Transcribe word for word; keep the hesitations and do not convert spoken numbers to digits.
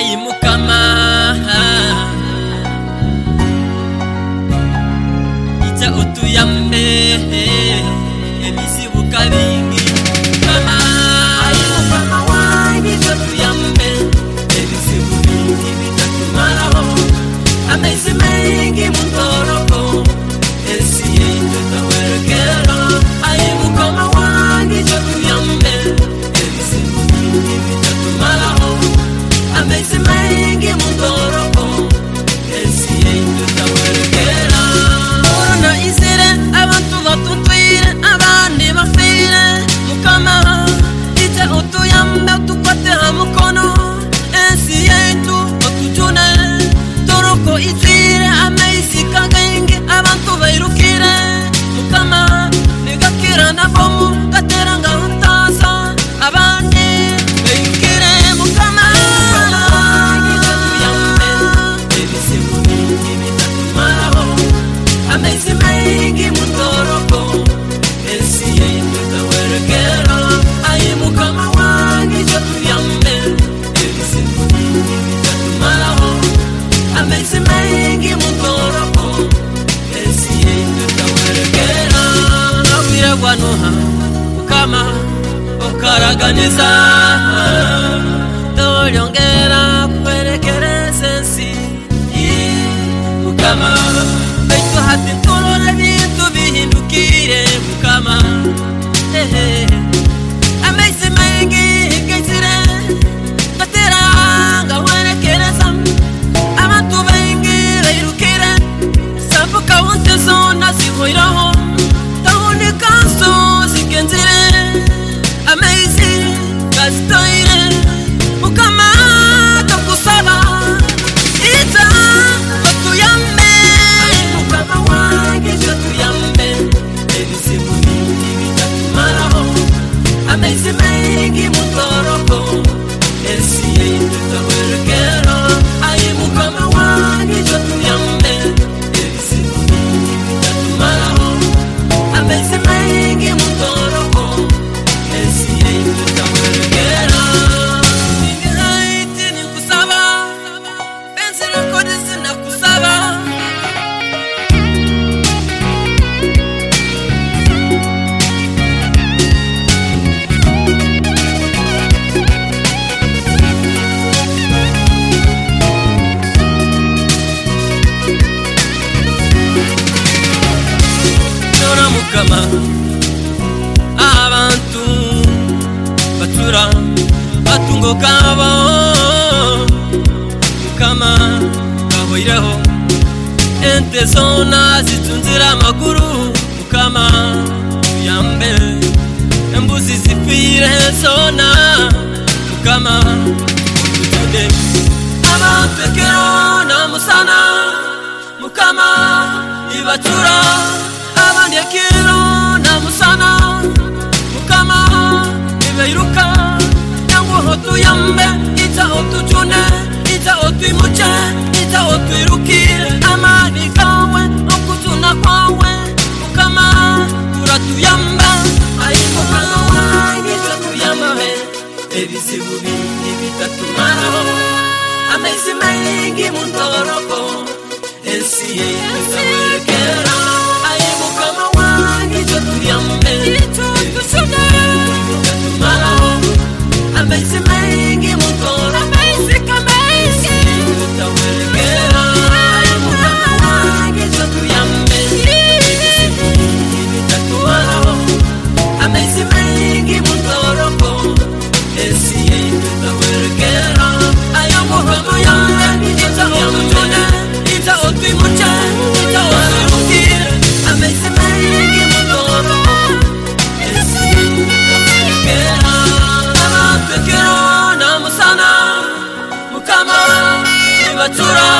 Ai mukama ita utuyambe ebisibu kabingi mukama ai mukama wangi utuyambe ebisibu bingi bitatumaraho amezi mengi muntoroko esiye tutawerekera ai mukama wangi utuyambe ebisibu bingi bitatumaraho amezi mengi muntoroko esiye tutawerekera corona isere abantu batutwire abandi bafire mukama ite utuyambe tukwate hamukono esiye tutujune toroko itire amezi kagenge abantu bairukire mukama nigakira na bomu gateranga utasa abandi bairukire mukama amezi mengi muntoroko esiye tutawerekera ai mukama wangi utuyambe ebisibu bingi bitatumaraho amezi mengi muntoroko esiye tutawerekera nawira gwanoha mukama okaraganiza tolyongera kwerekera sensi mukama Beitu hati tolore bintu bihindukire mukama Hehe Amezi mengi hikizire Gatera ngawerekereza Abantu bengi bairukire Sambuka wonte zona zihoiraho Tahuni kanso zikenzire Amezi gazitoire mukama tokusaba Ita utuyambe amezi mengi muntoroko esiye tutawerekera ai mukama wangi utuyambe ebisibu bingi bitatumaraho amezi mengi muntoroko esiye tutawerekera ningiraiti nikusaba pensera kodisi nakusaba mukama abantu batura batungo kabo mukama bahoireho ente zona zitunzira amaguru mukama uyambe embuzi zipire zona mukama ututude abantu ekero na musana mukama ibatura abandi ekiro na musana mukama ibeiruka yangu hotuyambe ita hotujune ita hotuimuche ita hotuirukire amani kawe okutuna kwawe mukama kuratuyamba ai mukama wangi tutuyambe ebisibu bingi bitatumaraho amezi mengi muntoroko esiye tutawerekera amezi mengi muntoroko amezi kamezi tutawerekera ai mukama wangi utuyambe ebisibu bingi bitatumaraho amezi mengi muntoroko esiye tutawerekera ai mukama wangi utuyambe ita utuyambe ita utuyambe amezi mengi muntoroko esiye tutawerekera amatu ekero na musana mukama ibatura